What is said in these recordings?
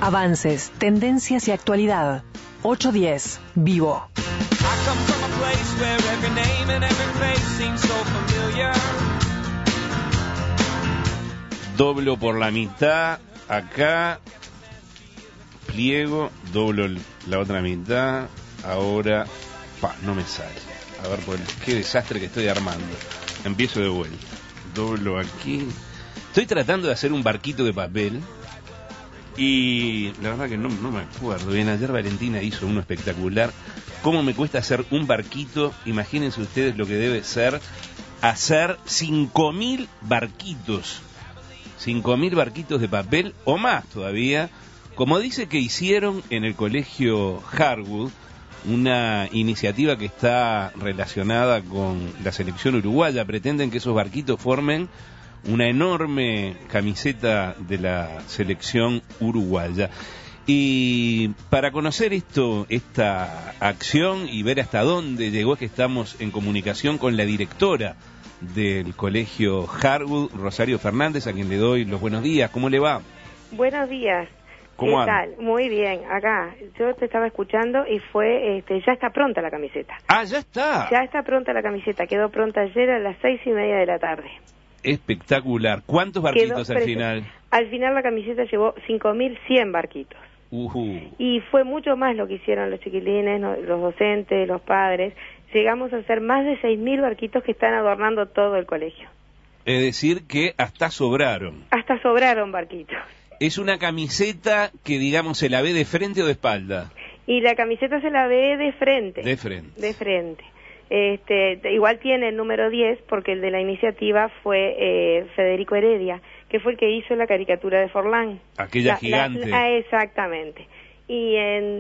Avances, tendencias y actualidad. 810 Vivo. Doblo por la mitad, acá, pliego, doblo la otra mitad, ahora, no me sale. A ver, qué desastre que estoy armando. Empiezo de vuelta. Doblo aquí. Estoy tratando de hacer un barquito de papel y la verdad que no me acuerdo bien. Ayer Valentina hizo uno espectacular. ¿Cómo me cuesta hacer un barquito? Imagínense ustedes lo que debe ser hacer 5.000 barquitos. 5.000 barquitos de papel o más todavía, como dice que hicieron en el colegio Harwood, una iniciativa que está relacionada con la selección uruguaya. Pretenden que esos barquitos formen una enorme camiseta de la selección uruguaya. Y para conocer esta acción y ver hasta dónde llegó, es que estamos en comunicación con la directora del colegio Harwood, Rosario Fernández, a quien le doy los buenos días. ¿Cómo le va? Buenos días. ¿Cómo ¿Qué anda? tal? Muy bien, acá. Yo te estaba escuchando y ya está pronta la camiseta. Ah, ya está. Ya está pronta la camiseta, quedó pronta ayer a las 6:30 de la tarde. Espectacular. ¿Cuántos barquitos al final? Al final la camiseta llevó 5.100 barquitos. Y fue mucho más lo que hicieron los chiquilines, los docentes, los padres. Llegamos a hacer más de 6.000 barquitos que están adornando todo el colegio. Es decir que hasta sobraron. Hasta sobraron barquitos. ¿Es una camiseta que, digamos, se la ve de frente o de espalda? Y la camiseta se la ve de frente. De frente. De frente. Igual tiene el número 10 porque el de la iniciativa fue Federico Heredia, que fue el que hizo la caricatura de Forlán. Aquella gigante. Exactamente. Y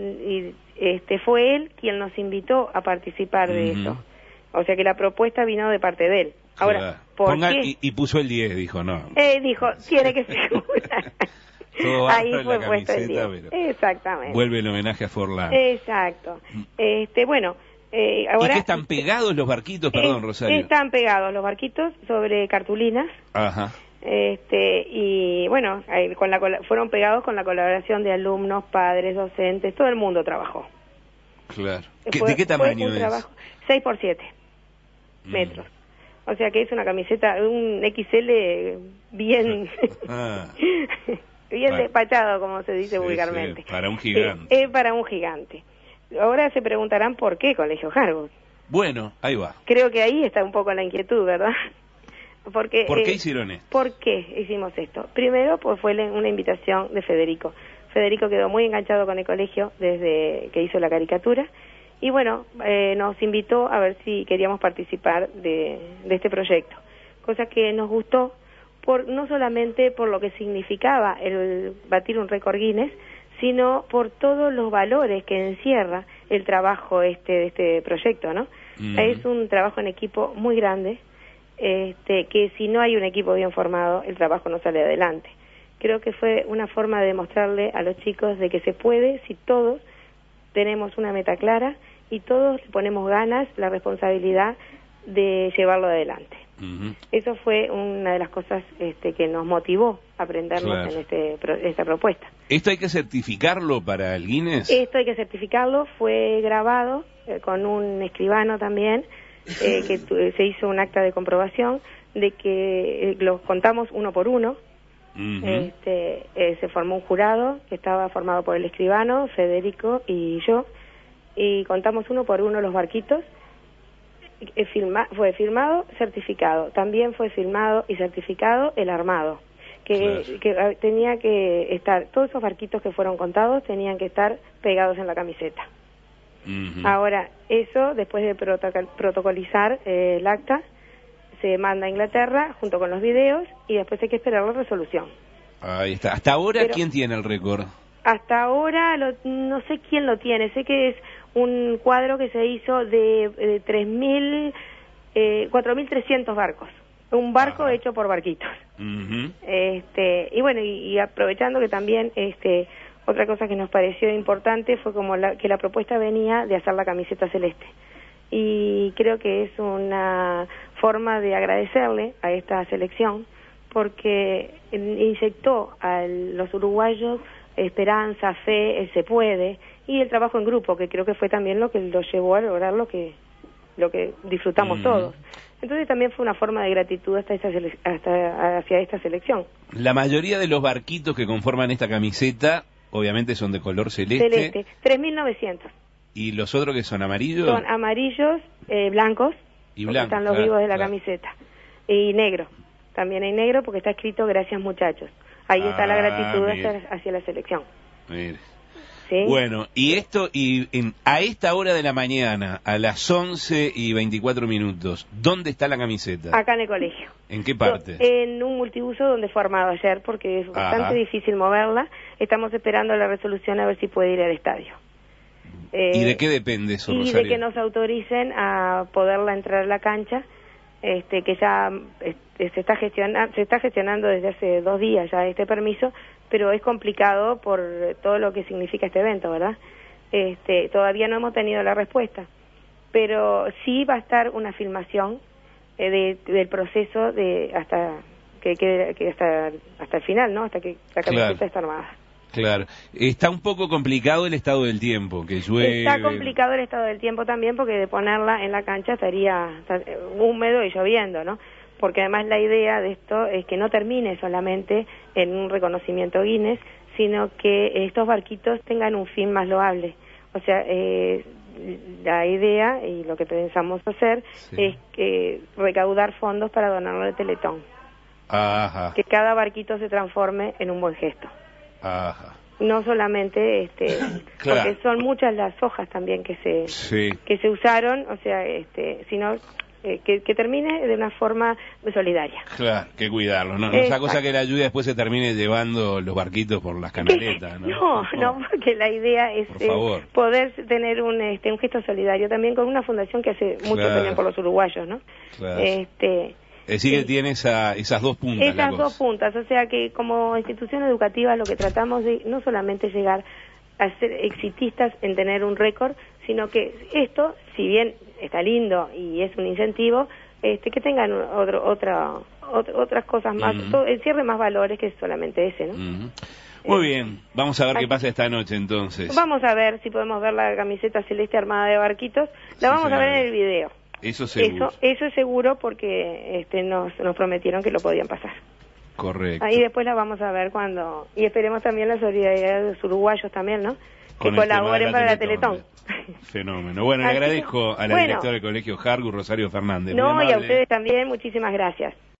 fue él quien nos invitó a participar de eso. O sea que la propuesta vino de parte de él. Ahora, ¿por qué? Y puso el 10, dijo, no. Dijo, tiene que figurar. Ahí fue puesto el 10. Exactamente. Vuelve el homenaje a Forlán. Exacto. Bueno, ahora... ¿Y qué están pegados los barquitos? Perdón, Rosario. Están pegados los barquitos sobre cartulinas. Ajá. Y bueno, fueron pegados con la colaboración de alumnos, padres, docentes, todo el mundo trabajó. Claro. ¿De qué tamaño es? Trabajo, 6x7 metros. O sea que es una camiseta, un XL bien bien despachado, como se dice vulgarmente. Sí, para un gigante. Es para un gigante. Ahora se preguntarán por qué Colegio Harwood. Bueno, ahí va. Creo que ahí está un poco la inquietud, ¿verdad? ¿Por qué hicieron esto? ¿Por qué hicimos esto? Primero, pues fue una invitación de Federico. Federico quedó muy enganchado con el colegio desde que hizo la caricatura y bueno, nos invitó a ver si queríamos participar de este proyecto. Cosa que nos gustó, no solamente por lo que significaba el batir un récord Guinness, sino por todos los valores que encierra el trabajo de este proyecto, ¿no? Es un trabajo en equipo muy grande, que si no hay un equipo bien formado, el trabajo no sale adelante. Creo que fue una forma de demostrarle a los chicos de que se puede si todos tenemos una meta clara y todos le ponemos ganas, la responsabilidad de llevarlo adelante. Eso fue una de las cosas que nos motivó a aprendernos en esta propuesta. ¿Esto hay que certificarlo para el Guinness? Esto hay que certificarlo, fue grabado con un escribano también, que se hizo un acta de comprobación de que los contamos uno por uno. Se formó un jurado que estaba formado por el escribano, Federico y yo, y contamos uno por uno los barquitos. Fue firmado, certificado. También fue firmado y certificado el armado, que tenía que estar, todos esos barquitos que fueron contados tenían que estar pegados en la camiseta. Ahora, eso, después de protocolizar el acta, se manda a Inglaterra junto con los videos y después hay que esperar la resolución. Ahí está. ¿Hasta ahora quién tiene el récord? Hasta ahora no sé quién lo tiene. Sé que es un cuadro que se hizo de 4.300 barcos. Un barco hecho por barquitos. Y bueno, y aprovechando que también otra cosa que nos pareció importante fue que la propuesta venía de hacer la camiseta celeste. Y creo que es una forma de agradecerle a esta selección porque inyectó a los uruguayos esperanza, fe, se puede, y el trabajo en grupo, que creo que fue también lo que lo llevó a lograr lo que disfrutamos todos. Entonces también fue una forma de gratitud hacia esta selección. La mayoría de los barquitos que conforman esta camiseta, obviamente son de color celeste. Celeste, 3.900. ¿Y los otros que son amarillos? Son amarillos, blancos, y blancos, están los vivos de la camiseta. Y negro, también hay negro porque está escrito gracias muchachos. Ahí está la gratitud hacia la selección. Mire. ¿Sí? Bueno, y esto, a esta hora de la mañana, a las 11:24, ¿dónde está la camiseta? Acá en el colegio. ¿En qué parte? En un multiuso donde fue armado ayer, porque es bastante difícil moverla. Estamos esperando la resolución a ver si puede ir al estadio. ¿Y de qué depende eso, y Rosario? de que nos autoricen a poderla entrar a la cancha, que ya se está gestionando desde hace 2 días ya este permiso, pero es complicado por todo lo que significa este evento, ¿verdad? Todavía no hemos tenido la respuesta, pero sí va a estar una filmación del proceso hasta el final, ¿no? Hasta que la camiseta está armada. Claro. Está un poco complicado el estado del tiempo, que llueve. Está complicado el estado del tiempo también, porque de ponerla en la cancha estaría húmedo y lloviendo, ¿no? Porque además la idea de esto es que no termine solamente en un reconocimiento Guinness, sino que estos barquitos tengan un fin más loable. O sea, la idea y lo que pensamos hacer es que recaudar fondos para donarlo al Teletón. Ajá. Que cada barquito se transforme en un buen gesto. Ajá. No solamente claro, porque son muchas las hojas también que se usaron, o sea, sino que termine de una forma solidaria. Claro, que cuidarlo, no esa cosa que la lluvia después se termine llevando los barquitos por las canaletas, ¿no? No, porque la idea es poder tener un gesto solidario también con una fundación que hace mucho también por los uruguayos, ¿no? Claro. Es decir, que tiene esas dos puntas. Esas dos puntas, o sea que como institución educativa lo que tratamos de no solamente llegar a ser exitistas en tener un récord, sino que esto, si bien está lindo y es un incentivo, que tengan otras cosas más, encierre más valores que solamente ese, ¿no? Muy bien, vamos a ver qué pasa esta noche entonces. Vamos a ver si podemos ver la camiseta celeste armada de barquitos, la vamos a ver en el video. Eso seguro. Eso es seguro porque nos prometieron que lo podían pasar. Correcto. Ahí después la vamos a ver y esperemos también la solidaridad de los uruguayos también, ¿no? Que colaboren para la Teletón. Fenómeno. Bueno, le agradezco a la directora del Colegio Hargus, Rosario Fernández. No, y a ustedes también, muchísimas gracias.